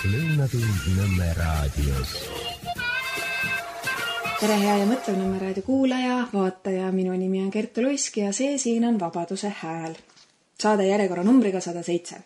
Lõunatund Nõmme raadios. Tere hea ja mõtlev Nõmme raadio kuulaja, vaataja, minu nimi on Kertu Luisk ja see siin on Vabaduse hääl. Saade järjekorra numbriga 107.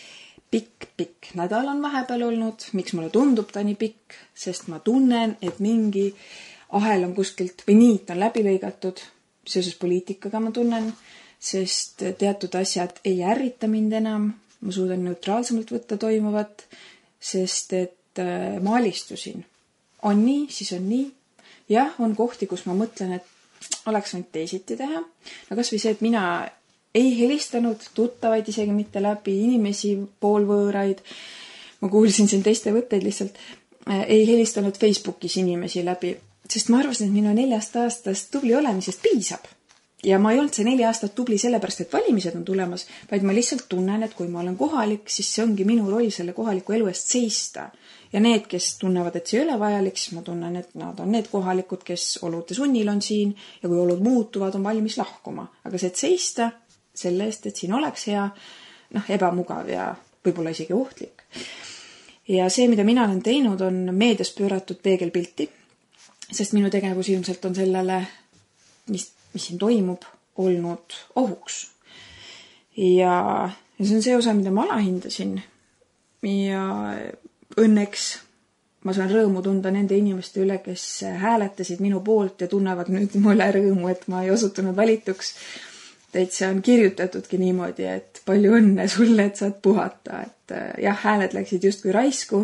Pikk nädal on vahepeal olnud. Miks mulle tundub ta nii pikk? Sest ma tunnen, et mingi ahel on kuskilt või niit on läbi lõigatud. Seoses poliitikaga ma tunnen, sest teatud asjad ei ärrita mind enam. Ma suudan neutraalsemalt võtta toimuvat, sest et ma alistusin. On nii, siis on nii. Jah, on kohti, kus ma mõtlen, et oleks võinud teisiti teha. No kas või see, et mina ei helistanud tuttavaid isegi mitte läbi, inimesi poolvõõraid. Ma kuulsin siin teiste võtteid lihtsalt. Ei helistanud Facebookis inimesi läbi, sest ma arvasin, et minu 4 aastast tubli olemisest piisab. Ja ma ei olnud see 4 aastat tubli sellepärast, et valimised on tulemas, vaid ma lihtsalt tunnen, et kui ma olen kohalik, siis see ongi minu roll selle kohaliku elu eest seista. Ja need, kes tunnevad, et see ei ole vajalik, siis ma tunnen, et nad on need kohalikud, kes olude sunnil on siin ja kui olud muutuvad, on valmis lahkuma. Aga see, et seista selle eest, et siin oleks hea, ebamugav ja võib-olla isegi ohtlik. Ja see, mida mina olen teinud, on meedias pööratud peegelpilti, sest minu tegevus ilmselt on sellele, mis siin toimub, olnud ohuks. Ja see on see osa, mida ma alahindasin. Ja õnneks ma saan rõõmu tunda nende inimeste üle, kes hääletasid minu poolt ja tunnevad nüüd mulle rõõmu, et ma ei osutunud valituks. Täitsa on kirjutatudki niimoodi, et palju õnne sulle, et saad puhata. Et jah, hääled läksid justkui raisku,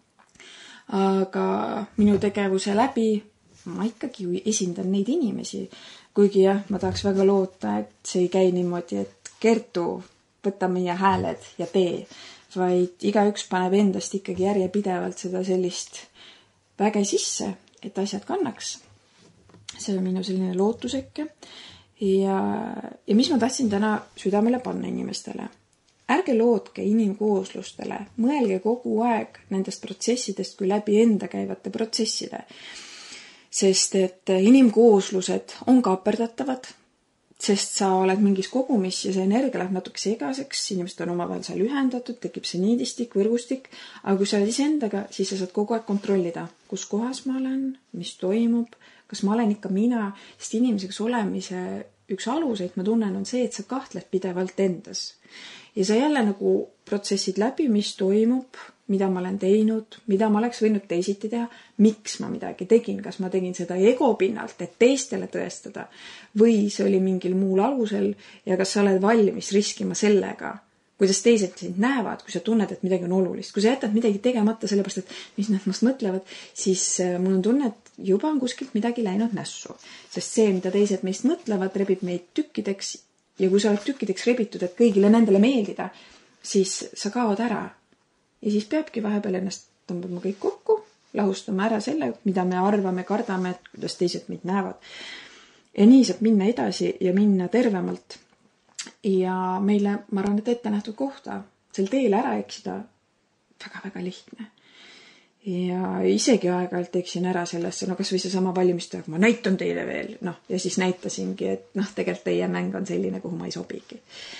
aga minu tegevuse läbi ma ikkagi esindan neid inimesi. Kuigi jah, ma tahaks väga loota, et see ei käi niimoodi, et Kertu, võta meie hääled ja tee, vaid igaüks paneb endast ikkagi järjepidevalt seda sellist väge sisse, et asjad kannaks. See on minu selline lootusekke. Ja mis ma tahtsin täna südamele panna inimestele? Ärge lootke inimkooslustele, mõelge kogu aeg nendest protsessidest kui läbi enda käivate protsesside. Sest et inimkooslused on kaaperdatavad, sest sa oled mingis kogumis ja see energia läheb natuke segaseks, inimesed on omavahel seal ühendatud, tekib see niidistik, võrgustik, aga kui sa oled iseendaga, siis sa saad kogu aeg kontrollida, kus kohas ma olen, mis toimub, kas ma olen ikka mina, sest inimeseks olemise üks aluseid, ma tunnen, on see, et sa kahtled pidevalt endas. Ja sa jälle nagu protsessid läbi, mis toimub, mida ma olen teinud, mida ma oleks võinud teisiti teha, miks ma midagi tegin, kas ma tegin seda ego pinnalt, et teistele tõestada, või see oli mingil muul alusel ja kas sa oled valmis riskima sellega, kuidas teised sind näevad, kui sa tunned, et midagi on olulist. Kui sa jätad midagi tegemata sellepärast, et mis nad must mõtlevad, siis mul on tunne, et juba on kuskilt midagi läinud nässu. Sest see, mida teised meist mõtlevad, rebib meid tükkideks ja kui sa oled tükkideks rebitud, et kõigile nendele meeldida, siis sa kaod ära. Ja siis peabki vahepeal ennast tõmbama kõik kokku, lahustama ära selle, mida me arvame, kardame, et kuidas teised meid näevad. Ja nii saab minna edasi ja minna tervemalt. Ja meile, ma arvan, et ette nähtud kohta, sel teel ära eksida väga-väga lihtne. Ja isegi aeg-ajalt teeksin ära sellesse, kas või see sama valimistöö, ma näitan teile veel, ja siis näitasingi, et tegelikult teie mäng on selline, kuhu ma ei sobigi.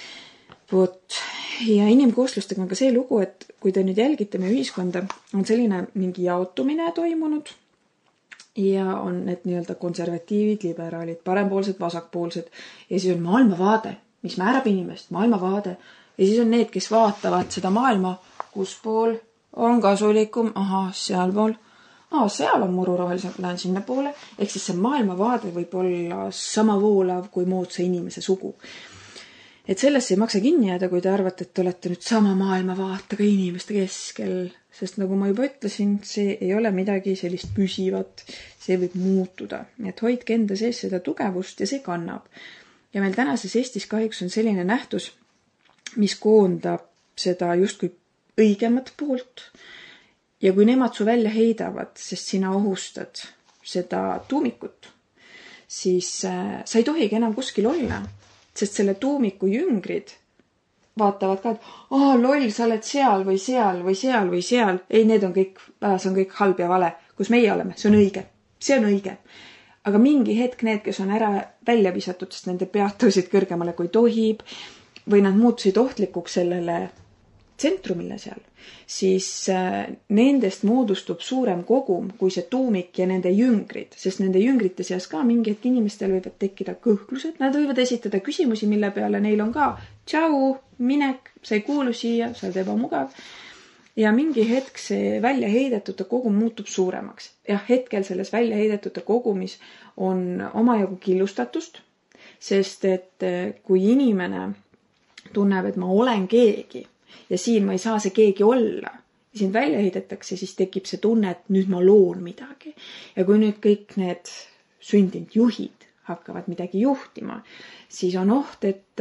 Ja inimkooslustega on ka see lugu, et kui te nüüd jälgite meie ühiskonda, on selline mingi jaotumine toimunud ja on need nii-öelda konservatiivid, liberaalid, parempoolsed, vasakpoolsed ja siis on maailmavaade, mis määrab inimest, maailmavaade ja siis on need, kes vaatavad seda maailma, kus pool on kasulikum, sealpool, seal on mururohelisem, lähen sinna poole, ehk siis see maailmavaade võib olla sama voolav kui moodsa inimese sugu. Et sellest ei maksa kinni jääda, kui te arvate, et te olete nüüd sama maailmavaatega inimeste keskel, sest nagu ma juba ütlesin, see ei ole midagi sellist püsivat, see võib muutuda. Et hoidke enda sees seda tugevust ja see kannab. Ja meil tänases Eestis kahjuks on selline nähtus, mis koondab seda justkui õigemat poolt ja kui nemad su välja heidavad, sest sina ohustad seda tuumikut, siis sa ei tohigi enam kuskil olla. Sest selle tuumiku jüngrid vaatavad ka, et loll, sa oled seal või seal või seal või seal. Ei, need on kõik, see on kõik halb ja vale. Kus meie oleme, see on õige. See on õige. Aga mingi hetk need, kes on ära välja visatud, sest nende pead tõusid kõrgemale kui tohib, või nad muutusid ohtlikuks sellele tsentrumile seal, siis nendest moodustub suurem kogum kui see tuumik ja nende jüngrid, sest nende jüngrite seas ka mingi hetk inimestel võivad tekkida kõhklused, nad võivad esitada küsimusi, mille peale neil on ka tšau, minek, sa ei kuulu siia, sa oled ebamugav. Ja mingi hetk see väljaheidetute kogum muutub suuremaks. Ja hetkel selles väljaheidetute kogumis on omajagu killustatust, sest et kui inimene tunneb, et ma olen keegi ja siin ma ei saa see keegi olla, ja sind välja heidetakse, siis tekib see tunne, et nüüd ma loon midagi. Ja kui nüüd kõik need sündinud juhid hakkavad midagi juhtima, siis on oht, et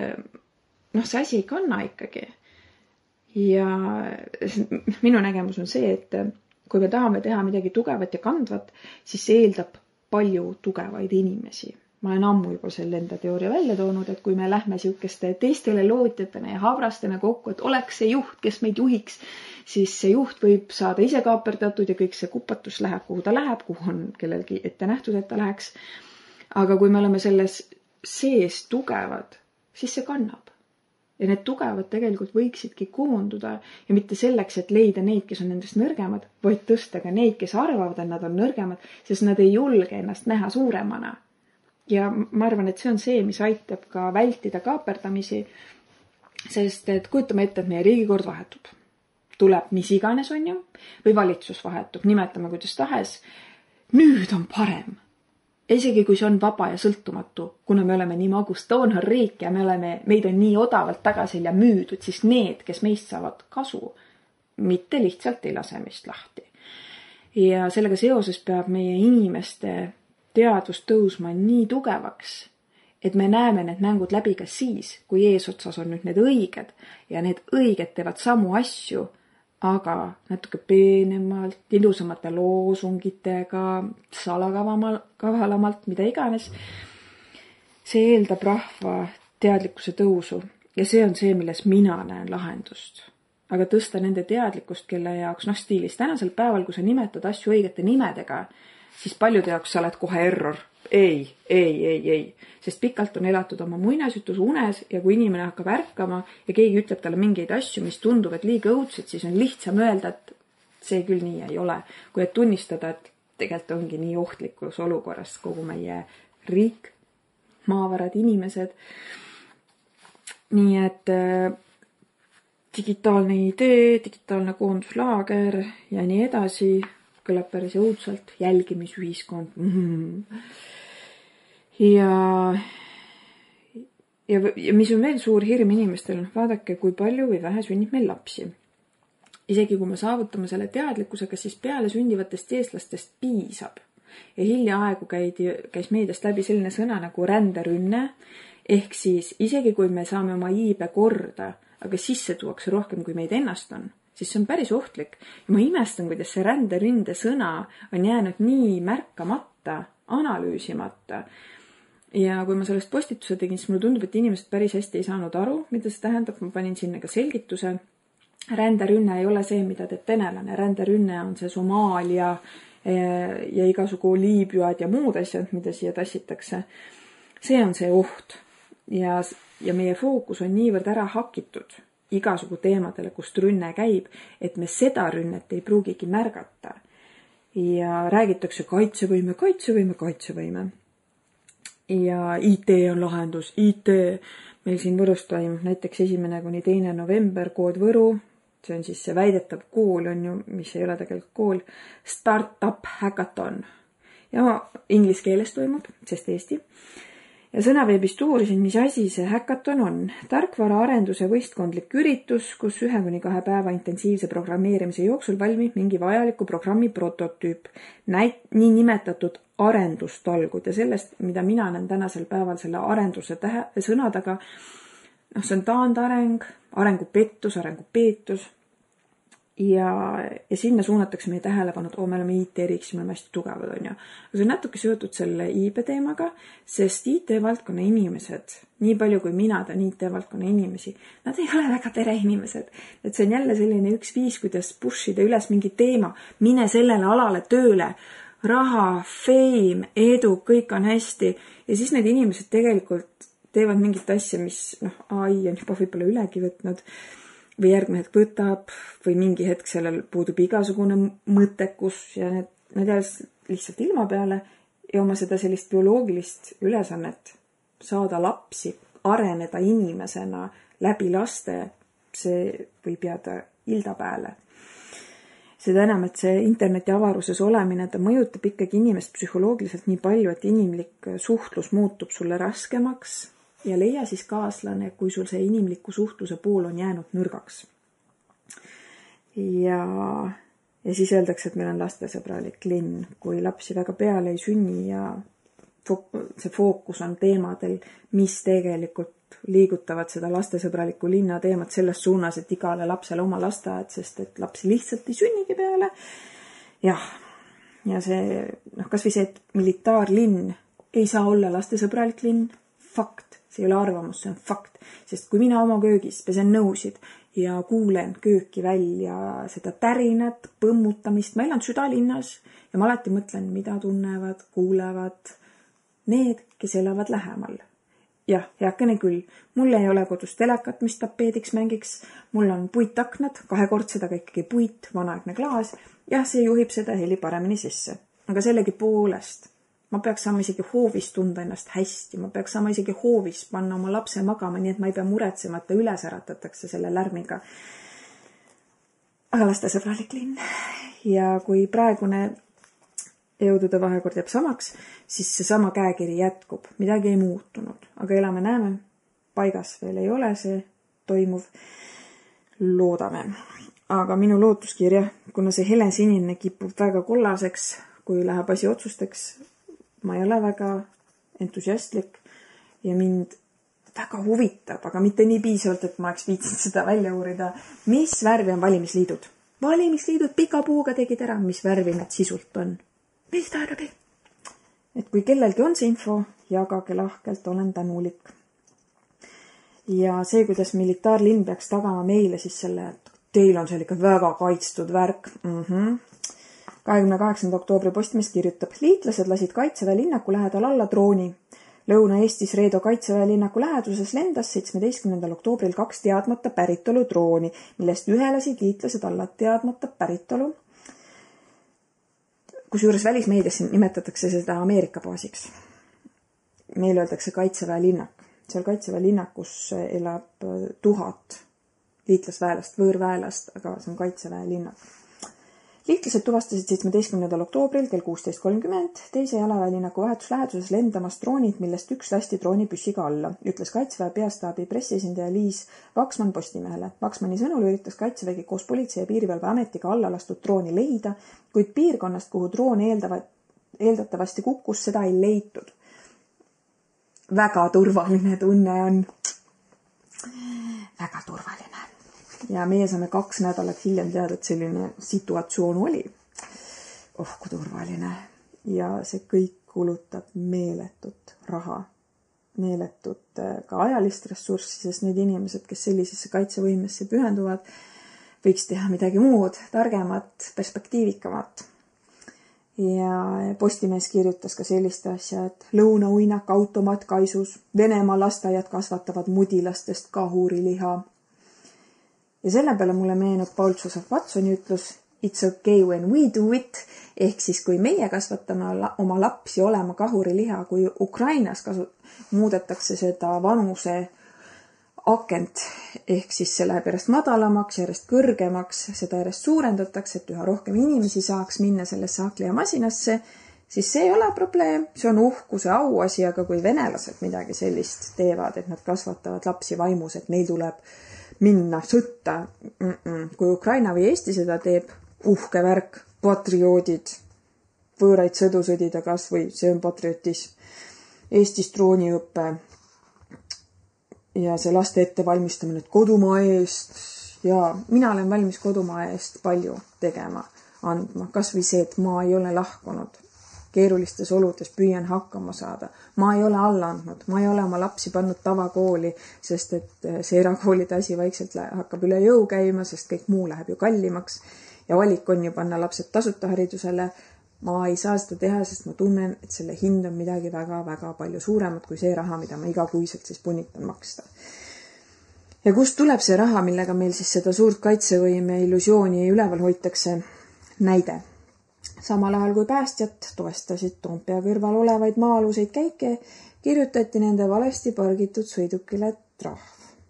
see asi ei kanna ikkagi. Ja minu nägemus on see, et kui me tahame teha midagi tugevat ja kandvat, siis see eeldab palju tugevaid inimesi. Ma olen ammu juba selle enda teooria välja toonud, et kui me lähme siukeste teistele lootjatena ja havrastena kokku, et oleks see juht, kes meid juhiks, siis see juht võib saada ise kaaperdatud ja kõik see kupatus läheb, kuhu ta läheb, kuhu on kellelgi ette nähtud, et ta läheks. Aga kui me oleme selles sees tugevad, siis see kannab. Ja need tugevad tegelikult võiksidki koonduda ja mitte selleks, et leida neid, kes on nendest nõrgemad, vaid tõsta ka neid, kes arvavad, et nad on nõrgemad, sest nad ei julge ennast näha suuremana. Ja ma arvan, et see on see, mis aitab ka vältida kaaperdamisi, sest et kujutame ette, et meie riigikord vahetub. Tuleb mis iganes on ju, või valitsus vahetub, nimetame kuidas tahes. Nüüd on parem. Isegi kui see on vaba ja sõltumatu, kuna me oleme nii magus doonarriik ja meid on nii odavalt tagasil ja müüdud, siis need, kes meist saavad kasu, mitte lihtsalt ei lase meist lahti. Ja sellega seoses peab meie inimeste teadvus tõusma nii tugevaks, et me näeme need mängud läbi ka siis, kui eesotsas on nüüd need õiged ja need õiged teevad samu asju, aga natuke peenemalt, ilusamate loosungitega, salakavalamalt, mida iganes. See eeldab rahva teadlikkuse tõusu ja see on see, milles mina näen lahendust. Aga tõsta nende teadlikkust, kelle jaoks, stiilis tänasel päeval, kui sa nimetad asju õigete nimedega, siis paljude jaoks sa oled kohe error. Ei. Sest pikalt on elatud oma muinasjutus unes ja kui inimene hakkab ärkama ja keegi ütleb talle mingeid asju, mis tunduvad liiga õudsed, siis on lihtsam öelda, et see küll nii ei ole. Kui et tunnistada, et tegelikult ongi nii ohtlikus olukorras kogu meie riik, maavarad, inimesed. Nii et digitaalne idee, digitaalne koonduslaager ja nii edasi kõlab päris õudselt, jälgimisühiskond. Ja mis on veel suur hirm inimestel, vaadake, kui palju või vähe sünnib meil lapsi. Isegi kui me saavutame selle teadlikkusega, siis peale sündivatest eestlastest piisab. Ja hiljaaegu käis meediast läbi selline sõna nagu ränderünne, ehk siis isegi kui me saame oma iibe korda, aga sisse tuuakse rohkem kui meid ennast on, siis see on päris ohtlik. Ja ma imestan, kuidas see ränderünde sõna on jäänud nii märkamata, analüüsimata. Ja kui ma sellest postituse tegin, siis mulle tundub, et inimesed päris hästi ei saanud aru, mida see tähendab. Ma panin sinna ka selgituse. Ränderünne ei ole see, mida teeb venelane. Ränderünne on see Somaalia ja igasugu Liibüad ja muud asjad, mida siia tassitakse. See on see oht. Ja meie fookus on niivõrd ära hakitud igasugu teemadele, kust rünne käib, et me seda rünnet ei pruugigi märgata. Ja räägitakse kaitsevõime. Ja IT on lahendus. IT meil siin Võrus toimub näiteks 1.–2. november kood Võru. See on siis see väidetav kool, on ju, mis ei ole tegelikult kool. Startup hackathon. Ja inglise keeles toimub, sest Eesti. Ja Sõnaveebist uurisin, mis asi see hackathon on. Tarkvara arenduse võistkondlik üritus, kus 1–2 päeva intensiivse programmeerimise jooksul valmib mingi vajaliku programmi prototüüp, nii nimetatud arendustalgud ja sellest, mida mina näen tänasel päeval selle arenduse sõna taga, see on taandareng, arengupettus, arengupeetus ja sinna suunatakse meie tähelepanu, et me oleme IT-riks, me oleme hästi tugevad, on ju. See on natuke seotud selle IB teemaga, sest IT-valdkonna inimesed, nii palju kui mina tean IT-valdkonna inimesi, nad ei ole väga pereinimesed. Et see on jälle selline üks viis, kuidas pushida üles mingi teema, mine sellele alale tööle, raha, fame, edu, kõik on hästi. Ja siis need inimesed tegelikult teevad mingit asja, mis AI on juba võib-olla ülegi võtnud. või järgmine hetk võtab või mingi hetk sellel puudub igasugune mõttekus ja need jäävad lihtsalt ilma peale ja oma seda sellist bioloogilist ülesannet saada lapsi, areneda inimesena läbi laste, see võib jääda ilda peale. Seda enam, et see interneti avaruses olemine, ta mõjutab ikkagi inimest psühholoogiliselt nii palju, et inimlik suhtlus muutub sulle raskemaks ja leia siis kaaslane, kui sul see inimliku suhtluse pool on jäänud nõrgaks. Ja siis öeldakse, et meil on lastesõbralik linn, kui lapsi väga peale ei sünni ja see fookus on teemadel, mis tegelikult liigutavad seda lastesõbraliku linna teemat selles suunas, et igale lapsele oma lasteaed, sest et lapsi lihtsalt ei sünnigi peale. Jah, ja see, kas või see, et militaarlinn ei saa olla lastesõbralik linn, fakt, see ei ole arvamus, see on fakt, sest kui mina oma köögis pesen nõusid ja kuulen kööki välja seda tärinat, põmmutamist, ma elan südalinnas ja ma alati mõtlen, mida tunnevad, kuulevad need, kes elavad lähemal. Jah, heakene küll, mul ei ole kodus telekat, mis tapeediks mängiks, mul on puitaknad, kahekordsed, aga ikkagi puit, vanaaegne klaas, jah, see juhib seda heli paremini sisse. Aga sellegi poolest ma peaks saama isegi hoovis tunda ennast hästi, ma peaks saama isegi hoovis panna oma lapse magama, nii et ma ei pea muretsema, et ta üles äratatakse selle lärmiga. Aga lastesõbralik linn. Ja kui praegune jõudude vahekord jääb samaks, siis see sama käekiri jätkub. Midagi ei muutunud, aga elame näeme, paigas veel ei ole see toimuv. Loodame. Aga minu lootuskirja, kuna see helesinine kipub väga kollaseks, kui läheb asi otsusteks, ma ei ole väga entusiastlik ja mind väga huvitab, aga mitte nii piisavalt, et ma oleks viitsinud seda välja uurida. Mis värvi on valimisliidud? Valimisliidud pika puuga tegid ära, mis värvi need sisult on? Mis tähendab? Et kui kellelgi on see info, jagage lahkelt, olen tänulik. Ja see, kuidas militaarlinn peaks tagama meile siis selle, et teil on seal ikka väga kaitstud värk. 28. oktoobri Postimees kirjutab, liitlased lasid Kaitseväe linnaku lähedal alla drooni. Lõuna-Eestis Reedo Kaitseväe linnaku läheduses lendas 17. oktoobril 2 teadmata päritolu drooni, millest ühe lasid liitlased alla teadmata päritolu. Kusjuures välismeedias nimetatakse seda Ameerika baasiks. Meil öeldakse Kaitseväe linnak. Seal Kaitseväe linnakus elab 1000 liitlasväelast, võõrväelast, aga see on Kaitseväe linnak. Liitlased tuvastasid 17. oktoobril kell 16.30 teise jalaväelinnaku vahetusläheduses lendamas droonid, millest üks lasti droonipüssiga alla, ütles Kaitseväe peastaabi pressiesindaja Liis Vaksman Postimehele. Vaksmani sõnul üritas Kaitsevägi koos politsei ja piirivalveametiga alla lastud drooni leida, kuid piirkonnast, kuhu droon eeldatavasti kukkus, seda ei leitud. Väga turvaline tunne on. Väga turvaline. Ja meie saame 2 nädalat hiljem teada, et selline situatsioon oli. Kui turvaline. Ja see kõik kulutab meeletut raha, meeletut ka ajalist ressurssi, sest need inimesed, kes sellisesse kaitsevõimesse pühenduvad, võiks teha midagi muud, targemat, perspektiivikamat. Ja Postimees kirjutas ka sellist asja, et lõunauinak automaat kaisus, Venemaa lasteaiad kasvatavad mudilastest kahuriliha. Ja selle peale mulle meenub Paul Joseph Watsoni ütlus It's okay when we do it, ehk siis kui meie kasvatame oma lapsi olema kahuriliha, kui Ukrainas muudetakse seda vanuse akent, ehk siis see läheb järjest madalamaks, järjest kõrgemaks, seda järjest suurendatakse, et üha rohkem inimesi saaks minna sellesse hakklijamasinasse, siis see ei ole probleem, see on uhkuse auasi, aga kui venelased midagi sellist teevad, et nad kasvatavad lapsi vaimus, et neil tuleb minna sõtta. Kui Ukraina või Eesti seda teeb, uhke värk, patrioodid, võõraid sõdu sõdida kas või, see on patriotism. Eestis drooniõppe ja see laste ettevalmistamine kodumaa eest. Ja mina olen valmis kodumaa eest palju tegema, andma. Kas või see, et ma ei ole lahkunud. Keerulistes oludes püüan hakkama saada. Ma ei ole alla andnud, ma ei ole oma lapsi pannud tavakooli, sest et see erakoolide asi vaikselt hakkab üle jõu käima, sest kõik muu läheb ju kallimaks. Ja valik on ju panna lapsed tasuta haridusele. Ma ei saa seda teha, sest ma tunnen, et selle hind on midagi väga-väga palju suuremat kui see raha, mida ma igakuiselt siis punnitan maksta. Ja kust tuleb see raha, millega meil siis seda suurt kaitsevõime illusiooni üleval hoitakse? Näide. Samal ajal kui päästjad toestasid Toompea kõrval olevaid maa-aluseid käike, kirjutati nende valesti pargitud sõidukile trahv.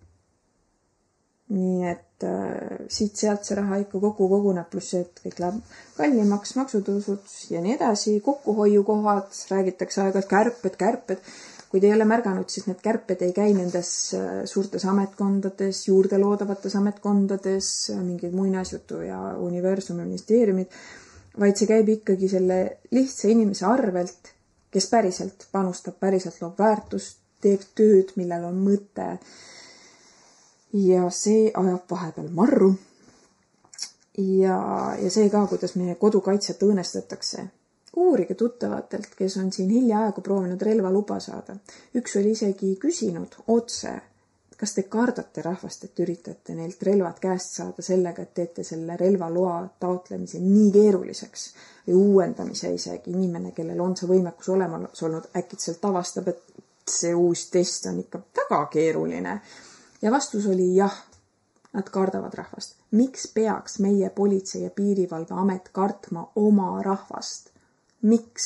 Nii et siit-sealt see raha ikka kokku koguneb, pluss see, et kõik läheb kallimaks, maksutõusud ja nii edasi, kokkuhoiukohad, räägitakse aega, et kärped. Kui te ei ole märganud, siis need kärped ei käi nendes suurtes ametkondades, juurde loodavates ametkondades, mingid muinasjutu ja universumi ministeeriumid, vaid see käib ikkagi selle lihtsa inimese arvelt, kes päriselt panustab, päriselt loob väärtust, teeb tööd, millel on mõte. Ja see ajab vahepeal marru. Ja see ka, kuidas meie kodukaitset õõnestatakse. Uurige tuttavatelt, kes on siin hiljaaegu proovinud relva luba saada. Üks oli isegi küsinud otse, kas te kardate rahvast, et üritate neilt relvad käest saada sellega, et teete selle relvaloa taotlemise nii keeruliseks või uuendamise isegi. Inimene, kellel on see võimekus olemas olnud, äkitselt avastab, et see uus test on ikka väga keeruline. Ja vastus oli jah, nad kardavad rahvast. Miks peaks meie politsei ja piirivalveamet kartma oma rahvast? Miks?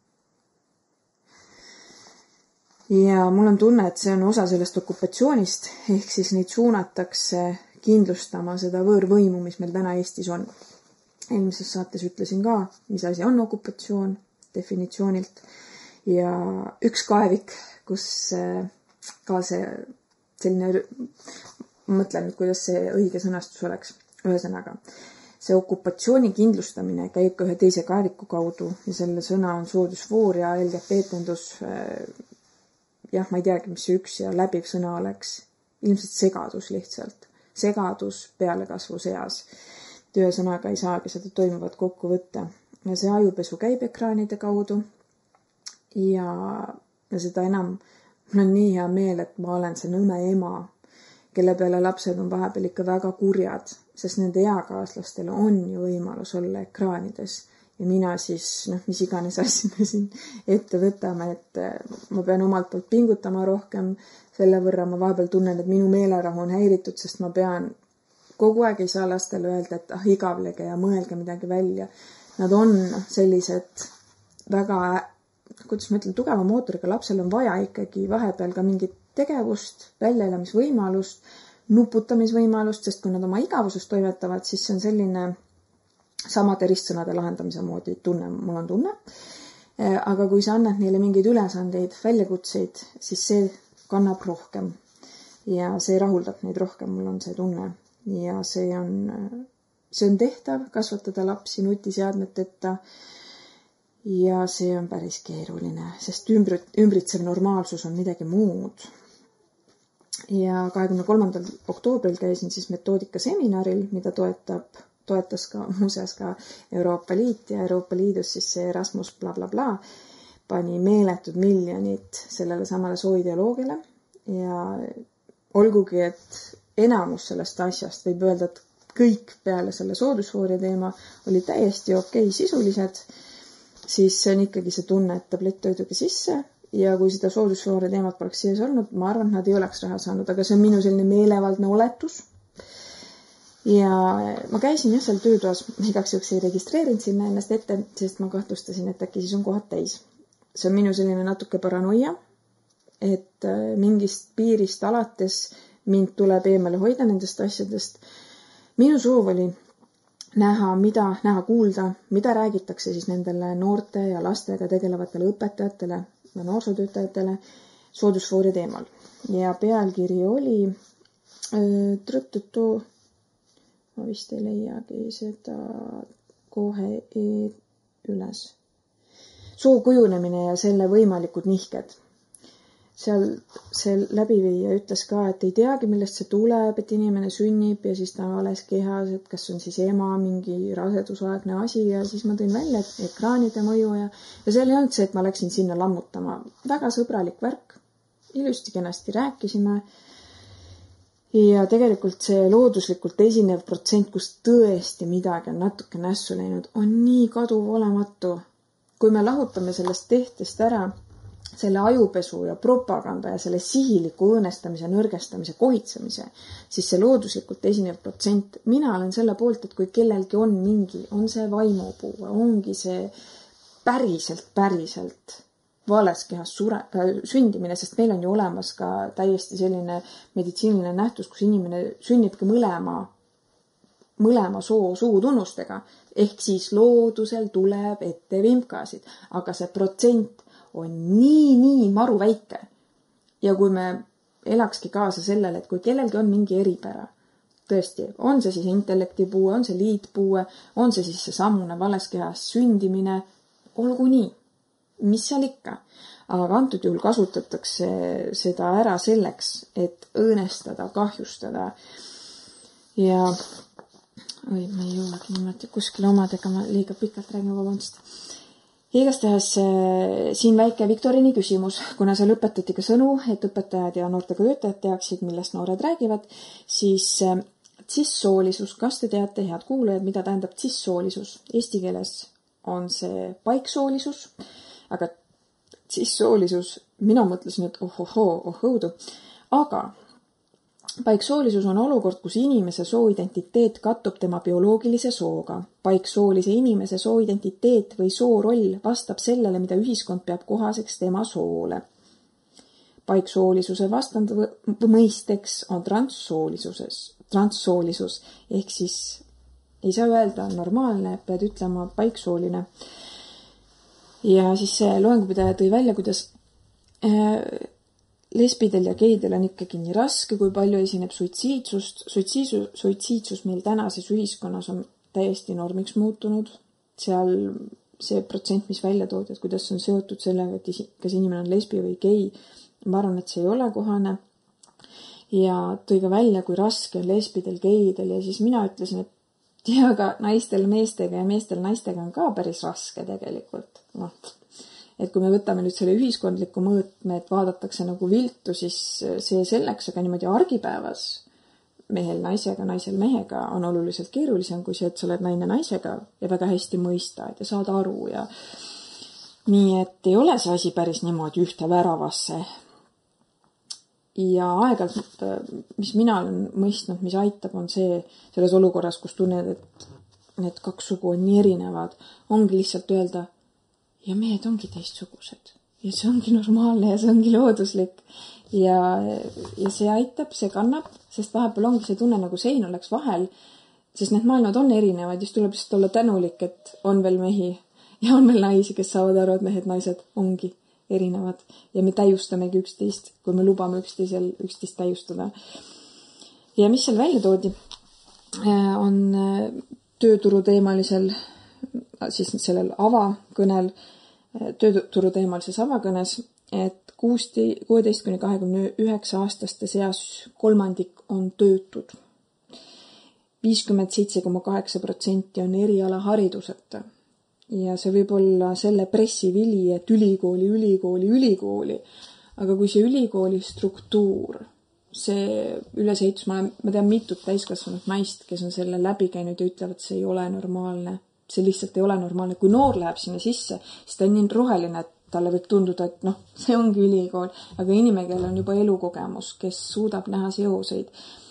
Ja mul on tunne, et see on osa sellest okupatsioonist, ehk siis neid suunatakse kindlustama seda võõrvõimu, mis meil täna Eestis on. Eelmises saates ütlesin ka, mis asi on okupatsioon definitsioonilt. Ja üks kaevik, kus ka see selline, mõtlen nüüd, kuidas see õige sõnastus oleks. Ühesõnaga, see okupatsiooni kindlustamine käib ka ühe teise kaeviku kaudu ja selle sõna on soodusfoor ja LGBT-tendus. Jah, ma ei teagi, mis see üks ja läbiv sõna oleks. Ilmselt segadus lihtsalt. Segadus pealekasvu seas. Ühesõnaga ei saagi seda toimuvat kokku võtta. Ja see ajupesu käib ekraanide kaudu ja seda enam mul on nii hea meel, et ma olen see nõme ema, kelle peale lapsed on vahepeal ikka väga kurjad, sest nende eakaaslastele on ju võimalus olla ekraanides. Ja mina siis, mis iganes asja me siin ette võtame, et ma pean omalt poolt pingutama rohkem. Selle võrra ma vahepeal tunnen, et minu meelerahu on häiritud, sest ma pean kogu aeg ei saa lastele öelda, et igavlege ja mõelge midagi välja. Nad on sellised väga kuidas ma ütlen, tugeva mootoriga lapsel on vaja ikkagi vahepeal ka mingit tegevust, väljaelamisvõimalust, nuputamisvõimalust, sest kui nad oma igavusest toimetavad, siis see on selline samade ristsõnade lahendamise moodi tunne, mul on tunne. Aga kui sa annad neile mingeid ülesandeid, väljakutseid, siis see kannab rohkem ja see rahuldab neid rohkem, mul on see tunne. Ja see on tehtav, kasvatada lapsi nutiseadmeteta. Ja see on päris keeruline, sest ümbritsev normaalsus on midagi muud. Ja 23. oktoobril käisin siis metoodikaseminaril, mida toetas ka muuseas ka Euroopa Liit ja Euroopa Liidus siis see Erasmus blablabla pani meeletud miljonid sellele samale sooideoloogiale ja olgugi, et enamus sellest asjast võib öelda, et kõik peale selle soodusfoori teema oli täiesti okei sisulised, siis see on ikkagi see tunne, et tablett toiduga sisse ja kui seda soodusfoori teemat poleks sees olnud, ma arvan, et nad ei oleks raha saanud, aga see on minu selline meelevaldne oletus. Ja ma käisin seal töötoas, igaks juhuks ei registreerinud sinna ennast ette, sest ma kahtlustasin, et äkki siis on kohad täis. See on minu selline natuke paranoia, et mingist piirist alates mind tuleb eemale hoida nendest asjadest. Minu soov oli näha kuulda, mida räägitakse siis nendele noorte ja lastega tegelevatele õpetajatele ja noorsootöötajatele soodusfoori teemal. Ja pealkiri oli ma vist ei leiagi seda kohe üles. Soo kujunemine ja selle võimalikud nihked. Seal see läbiviija ütles ka, et ei teagi, millest see tuleb, et inimene sünnib ja siis ta on vales kehas, et kas on siis ema mingi rasedusaegne asi ja siis ma tõin välja ekraanide mõju ja seal ei olnud see, et ma läksin sinna lammutama. Väga sõbralik värk, ilusti kenasti rääkisime ja tegelikult see looduslikult esinev protsent, kus tõesti midagi on natuke nässu läinud, on nii kaduv olematu. Kui me lahutame sellest tehtest ära selle ajupesu ja propaganda ja selle sihiliku õõnestamise, nõrgestamise, kohitsemise, siis see looduslikult esinev protsent, mina olen selle poolt, et kui kellelgi on mingi, on see vaimupuue, ongi see päriselt vales kehas sündimine, sest meil on ju olemas ka täiesti selline meditsiiniline nähtus, kus inimene sünnibki mõlema soo suutunnustega, ehk siis loodusel tuleb ette vimkasid, aga see protsent on nii maru väike. Ja kui me elakski kaasa sellele, et kui kellelgi on mingi eripära, tõesti, on see siis intellektipuue, on see liitpuue, on see siis see sammune vales kehas sündimine, olgu nii, mis seal ikka. Aga antud juhul kasutatakse seda ära selleks, et õõnestada, kahjustada ja ma ei jõuagi niimoodi kuskil omadega, ma liiga pikalt räägin, vabandust. Igastahes siin väike Viktorini küsimus, kuna seal õpetati ka sõnu, et õpetajad ja noortega töötajad teaksid, millest noored räägivad, siis cis-soolisus, kas te teate, head kuulajad, mida tähendab cis-soolisus? Eesti keeles on see paiksoolisus, aga cis-soolisus, mina mõtlesin, et ohõudu, aga paiksoolisus on olukord, kus inimese sooidentiteet kattub tema bioloogilise sooga. Paiksoolise inimese sooidentiteet või sooroll vastab sellele, mida ühiskond peab kohaseks tema soole. Paiksoolisuse vastand mõisteks on transsoolisus, ehk siis ei saa öelda normaalne, pead ütlema paiksooline. Ja siis see loengupidaja tõi välja, kuidas lesbidel ja geidel on ikkagi nii raske, kui palju esineb suitsiidsust. Suitsiidsus meil tänases ühiskonnas on täiesti normiks muutunud. Seal see protsent, mis välja toodi, et kuidas on seotud sellega, et kas inimene on lesbi või gei, ma arvan, et see ei ole kohane. Ja tõi ka välja, kui raske on lesbidel, geidel ja siis mina ütlesin, et aga naistel meestega ja meestel naistega on ka päris raske tegelikult. Et kui me võtame nüüd selle ühiskondliku mõõtme, et vaadatakse nagu viltu, siis see selleks, aga niimoodi argipäevas mehel naisega, naisel mehega on oluliselt keerulisem kui see, et sa oled naine naisega ja väga hästi mõistad ja saad aru ja nii, et ei ole see asi päris niimoodi ühte väravasse. Ja aegalt, mis mina olen mõistnud, mis aitab, on see selles olukorras, kus tunned, et need kaks sugu on nii erinevad, ongi lihtsalt öelda, ja mehed ongi teistsugused. Ja see ongi normaalne ja see ongi looduslik. Ja see aitab, see kannab, sest vahepeal ongi see tunne nagu sein oleks vahel, sest need maailmad on erinevad, just tuleb lihtsalt olla tänulik, et on veel mehi ja on veel naisi, kes saavad aru, et mehed, naised ongi erinevad. Ja me täiustamegi üksteist, kui me lubame üksteist täiustada. Ja mis seal välja toodi, on tööturu teemalisel siis sellel avakõnel, tööturuteemalises avakõnes, et 16–29 aastaste seas 1/3 on töötud. 57,8% on erialahariduseta. Ja see võib olla selle pressivili, et ülikooli. Aga kui see ülikooli struktuur, see ülesehitus, ma tean mitut täiskasvanud naist, kes on selle läbi käinud ja ütlevad, et see ei ole normaalne. See lihtsalt ei ole normaalne. Kui noor läheb sinna sisse, siis ta on nii roheline, et talle võib tunduda, et see ongi ülikool. Aga inimene, kellel on juba elukogemus, kes suudab näha seoseid,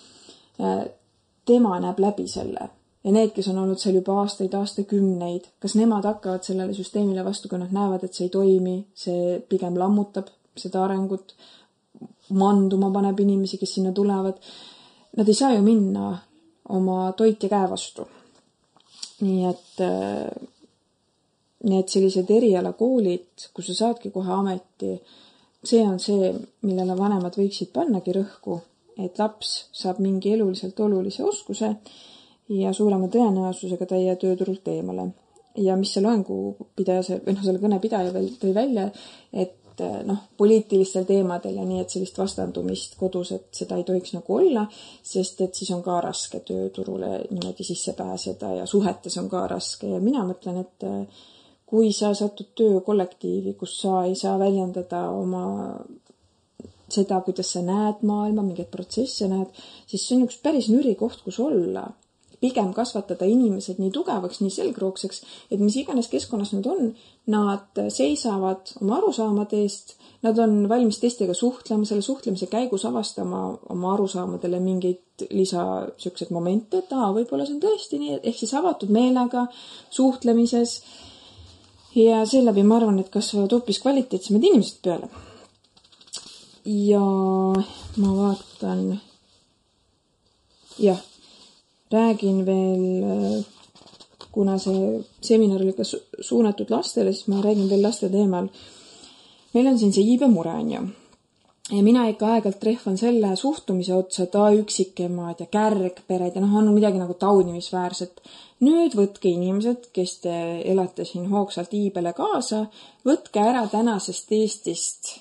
tema näeb läbi selle. Ja need, kes on olnud seal juba aastakümneid, kas nemad hakkavad sellele süsteemile vastu, kui nad näevad, et see ei toimi, see pigem lammutab seda arengut, manduma paneb inimesi, kes sinna tulevad. Nad ei saa ju minna oma toit ja käe vastu. Nii et need sellised erialakoolid, kus sa saadki kohe ameti, see on see, millele vanemad võiksid pannagi rõhku, et laps saab mingi eluliselt olulise oskuse ja suurema tõenäosusega ta ei jää tööturult eemale. Ja mis see loengupidaja, selle kõnepidaja veel tõi välja, et poliitilistel teemadel ja nii, et sellist vastandumist kodus, et seda ei tohiks nagu olla, sest et siis on ka raske tööturule niimoodi sisse pääseda ja suhetes on ka raske. Ja mina mõtlen, et kui sa satud töökollektiivi, kus sa ei saa väljendada oma seda, kuidas sa näed maailma, mingeid protsesse näed, siis see on üks päris nüri koht, kus olla. pigem kasvatada inimesed nii tugevaks, nii selgrookseks, et mis iganes keskkonnas nad on, nad seisavad oma arusaamade eest, nad on valmis teistega suhtlema, selle suhtlemise käigus avastama oma arusaamadele mingeid lisasüksed momente, et võib-olla see on tõesti nii, ehk siis avatud meelega suhtlemises ja seeläbi ma arvan, et kasvavad hoopis kvaliteetsemad inimesed peale. Ja ma vaatan, jah, räägin veel, kuna see seminar oli ka suunatud lastele, siis ma räägin veel laste teemal. Meil on siin see iibemure, on ju. Ja mina ikka aegalt trehvan selle suhtumise otsa, et üksikemad ja kärgpered ja on midagi nagu taunimisväärset. Nüüd võtke inimesed, kes te elate siin hoogsalt iibele kaasa, võtke ära tänasest Eestist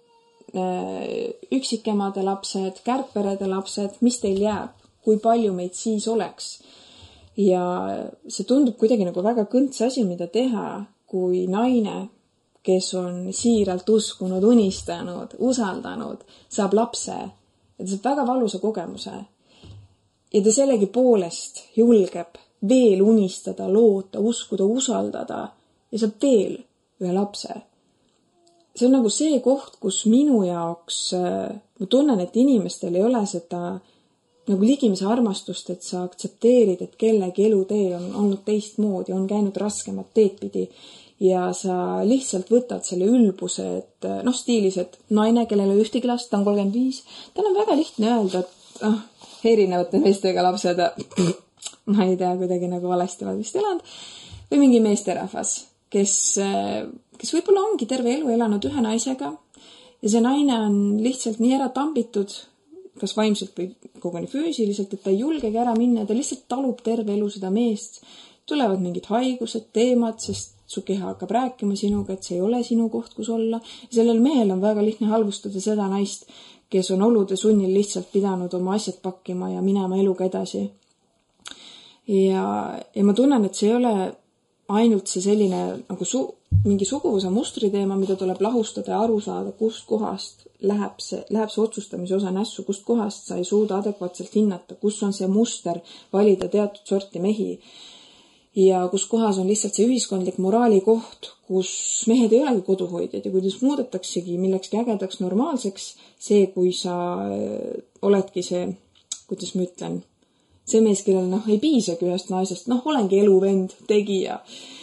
üksikemade lapsed, kärgperede lapsed, mis teil jääb, kui palju meid siis oleks. Ja see tundub kuidagi nagu väga kõnts asi, mida teha, kui naine, kes on siiralt uskunud, unistanud, usaldanud, saab lapse ja ta saab väga valusa kogemuse. Ja ta sellegi poolest julgeb veel unistada, loota, uskuda, usaldada ja saab veel ühe lapse. See on nagu see koht, kus minu jaoks ma tunnen, et inimestel ei ole seda nagu ligimise armastust, et sa aktsepteerid, et kellegi elutee on olnud teistmoodi, on käinud raskemat teed pidi. Ja sa lihtsalt võtad selle ülbuse, et stiilis, et naine, kellel ei ühtegi last, ta on 35, tal on väga lihtne öelda, et erinevate meestega lapsed, ma ei tea, kuidagi nagu valesti olen vist elanud, või mingi meesterahvas, kes võib-olla ongi terve elu elanud ühe naisega ja see naine on lihtsalt nii ära tambitud, kas vaimselt või koguni füüsiliselt, et ta ei julgegi ära minna ja ta lihtsalt talub terve elu seda meest. Tulevad mingid haigused, teemad, sest su keha hakkab rääkima sinuga, et see ei ole sinu koht, kus olla. Ja sellel mehel on väga lihtne halvustada seda naist, kes on olude sunnil lihtsalt pidanud oma asjad pakkima ja minema eluga edasi. Ja ma tunnen, et see ei ole ainult see selline nagu mingi suguvõsa mustri teema, mida tuleb lahustada ja aru saada, kust kohast läheb see otsustamise osa nässu, kust kohast sa ei suuda adekvaatselt hinnata, kus on see muster valida teatud sorti mehi. Ja kus kohas on lihtsalt see ühiskondlik moraali koht, kus mehed ei olegi koduhoidjad ja kuidas muudetaksegi millekski ägedaks normaalseks see, kui sa oledki see, kuidas ma ütlen, see mees, kellel ei piisagi ühest naisest, olengi eluvend, tegija.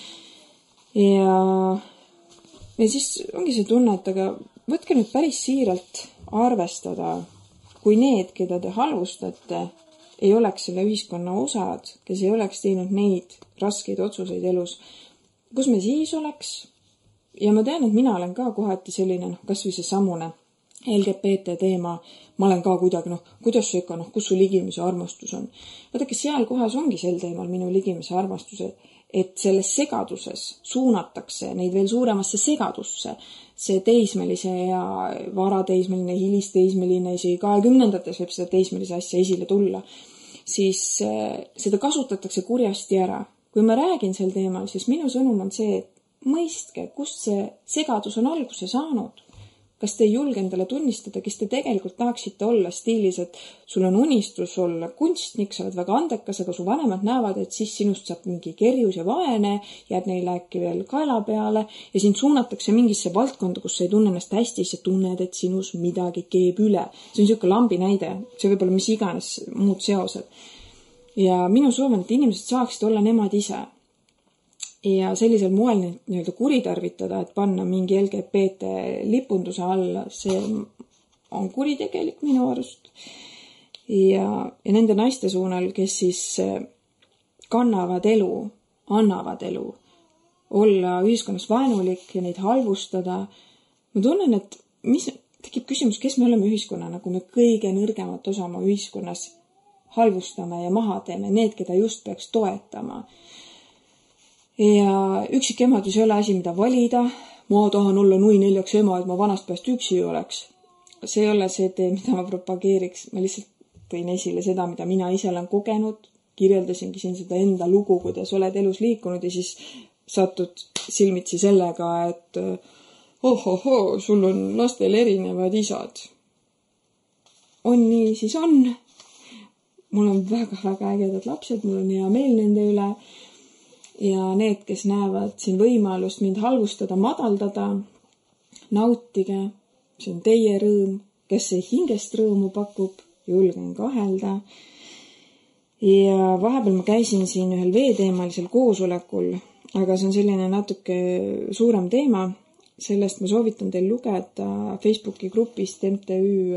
Ja siis ongi see tunne, et aga võtke nüüd päris siiralt arvestada, kui need, keda te halvustate, ei oleks selle ühiskonna osad, kes ei oleks teinud neid raskeid otsuseid elus, kus me siis oleks. Ja ma tean, et mina olen ka kohati selline, kas või see samune LGBT teema, ma olen ka kuidagi, kuidas see ikka, kus su ligimise armastus on. Vaadake, seal kohas ongi sel teemal minu ligimise armastuse, et selles segaduses suunatakse neid veel suuremasse segadusse. See teismelise ja varateismeline, hilisteismeline, isegi 20-ndates võib seda teismelise asja esile tulla. Siis seda kasutatakse kurjasti ära. Kui ma räägin sel teemal, siis minu sõnum on see, et mõistke, kust see segadus on alguse saanud. Kas te ei julge endale tunnistada, kes te tegelikult tahaksite olla stiilis, et sul on unistus olla kunstnik, sa oled väga andekas, aga su vanemad näevad, et siis sinust saab mingi kerjus ja vaene, jääd neile äkki veel kaela peale ja sind suunatakse mingisse valdkonda, kus sa ei tunne ennast hästi, sa tunned, et sinus midagi keeb üle. See on niisugune lambi näide, see võib olla mis iganes muud seosed. Ja minu soov on, et inimesed saaksid olla nemad ise. Ja sellisel moel nii-öelda kuritarvitada, et panna mingi LGBT lipunduse alla, see on kuritegelik minu arust. Ja nende naiste suunal, kes siis kannavad elu, annavad elu, olla ühiskonnas vaenulik ja neid halvustada. Ma tunnen, et tekib küsimus, kes me oleme ühiskonnana, kui me kõige nõrgemat osa oma ühiskonnas halvustame ja maha teeme, need, keda just peaks toetama. Ja üksikemadus ei ole asi, mida valida. Ma tahan olla nui 4 ema, et ma vanast pääst üksi oleks. See ei ole see tee, mida ma propageeriks. Ma lihtsalt tõin esile seda, mida mina ise olen kogenud. Kirjeldasingi siin seda enda lugu, kuidas oled elus liikunud ja siis satud silmitsi sellega, et sul on lastel erinevad isad. On nii, siis on. mul on väga-väga ägedad lapsed, mul on hea meel nende üle ja need, kes näevad siin võimalust mind halvustada, madaldada, nautige, see on teie rõõm, kes see hingest rõõmu pakub, julgen kahelda. Ja vahepeal ma käisin siin ühel veeteemalisel koosolekul, aga see on selline natuke suurem teema. Sellest ma soovitan teil lugeda Facebooki grupist MTÜ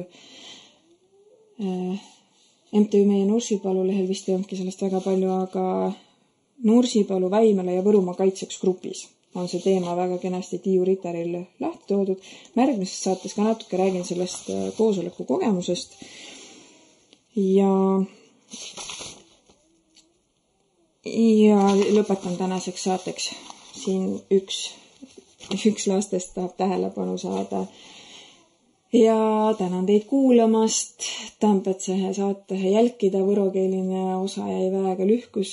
Meie Nursipalu lehel vist ei olnudki sellest väga palju, aga Nursipalu, Väimela ja Võrumaa kaitseks grupis on see teema väga kenasti Tiiu Ritaril lähti toodud. Märgmises saates ka natuke räägin sellest koosoleku kogemusest ja lõpetan tänaseks saateks. Siin üks lastest tahab tähelepanu saada ja tänan teid kuulamast. Tämpetse saate jälkida, võrokeeline osa jäi väega lühkus.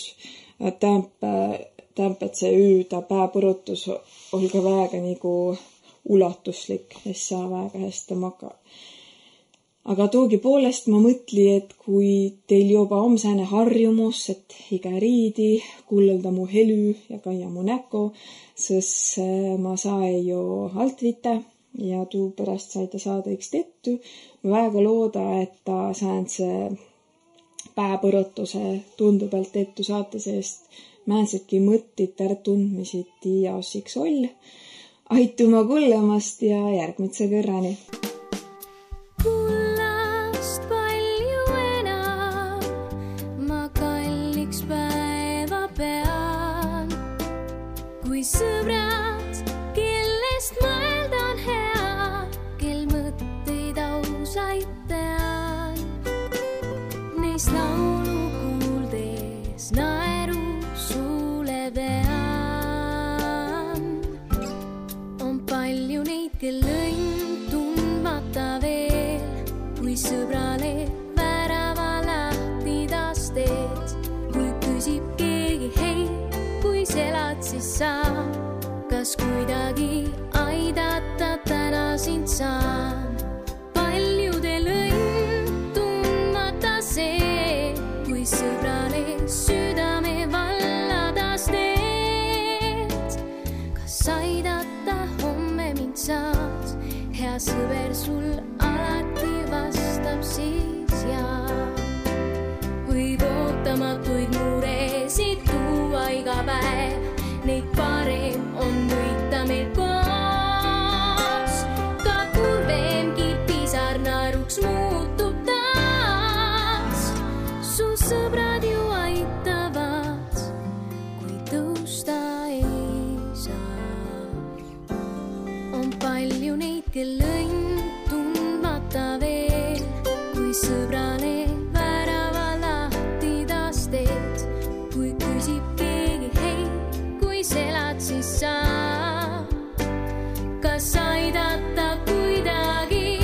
Tämpetse üüda pääpõrutus olga väega nagu ulatuslik, es saa väega hästi maka. Aga toogi poolest ma mõtli, et kui teil juba on sääne harjumus, et iga riidi kullelda mu helü ja kaia mu näko, sest ma sai ju altvite ja tuu pärast saite saada üks tettu. Ma väga looda, et ta sääntse pääpõrutuse tundu pealt tettu saate seest määnsedki mõttit tundmisid ja ossiks oll. Aituma kullemast ja järgmise kõrrani. Sõbrad, kellest mõeldan hea, kel mõtteid ausaid tean. Neist laulu kuuldes naeru suule pean. On palju neid, kel õnn tundmata veel, kui sõbrale värava lahti taas teed. Kui küsib keegi hei, kui selad siis saa. Kas kuidagi aidata täna sind saan? Paljudel õnn tundmata see, kui sõbrale südame valladas teed. Kas aidata homme mind saad? Hea sõber sul alati vastab siis jaa. Võib ootamatuid muresid tuua iga päev, neid parem on võita meil koos. Ka kurvemgi pisar naeruks muutub taas. Su sõbrad ju aitavad, kui tõusta ei saa. On palju neid, kel õnn tundmata veel, kui sõbrale värava lahti taas teed. Kui küsib keegi hei, selad siis saa. Kas aidata kuidagi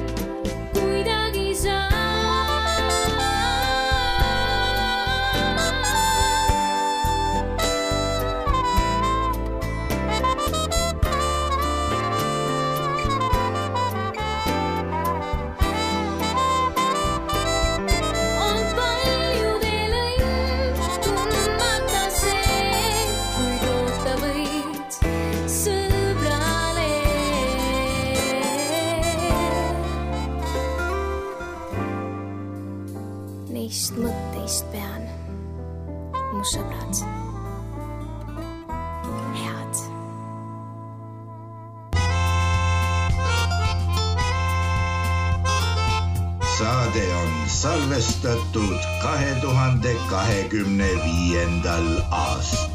saa? On paljudel õnn tundmata see, kui toota võid sõbrale. Neist mõtteist pean, mu sõbrad, head. Saade on salvestatud 2025. aastal.